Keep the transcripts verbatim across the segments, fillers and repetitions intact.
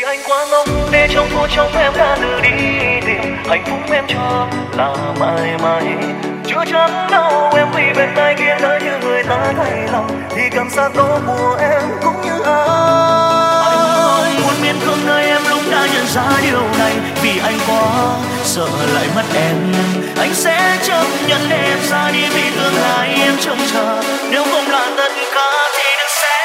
anh quá ngốc để trong phút chốc em đã tự đi tìm hạnh phúc em cho là mãi mãi. Chưa chắc đâu em vì bên tai kia lỡ như người ta thay lòng thì cảm giác đó của em cũng như anh. Anh muốn miên thương nơi em lúc đã nhận ra điều này, vì anh quá sợ lại mất em. Anh sẽ chấp nhận để em ra đi vì tương lai em trông chờ. Nếu không là tất cả thì đừng xem.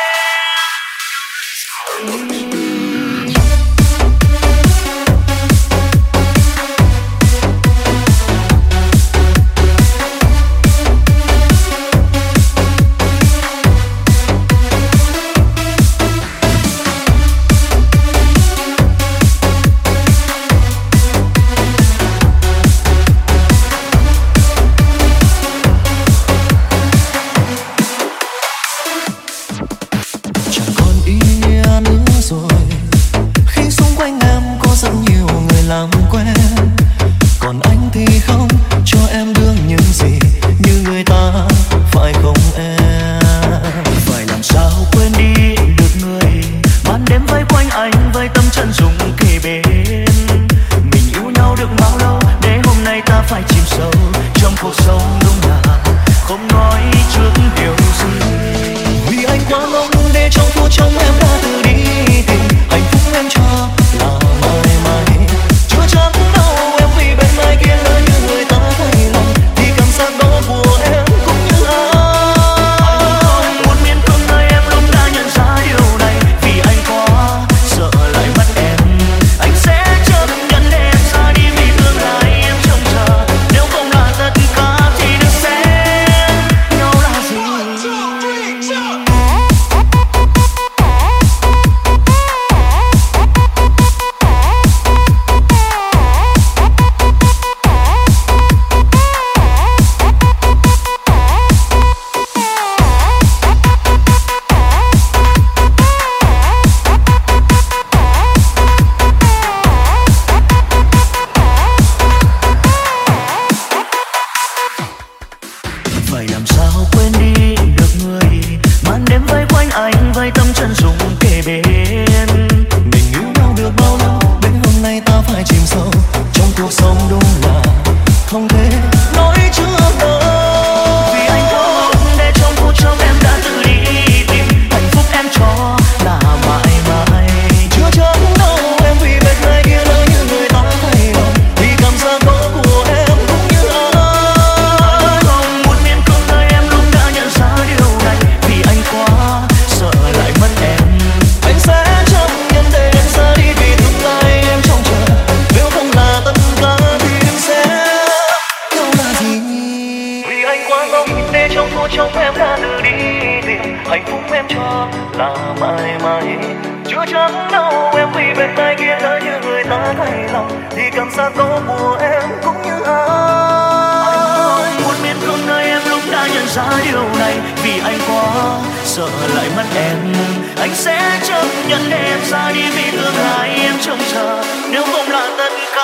Hạnh phúc em cho là mãi mãi. Chưa chắc đâu em vì bên tai kia lỡ như người ta thay lòng thì cảm giác đó của em cũng như anh. Anh muốn miên thương nơi em lúc đã nhận ra điều này, vì anh quá sợ lại mất em. Anh sẽ chấp nhận để em ra đi vì tương lai em trông chờ. Nếu không là tất cả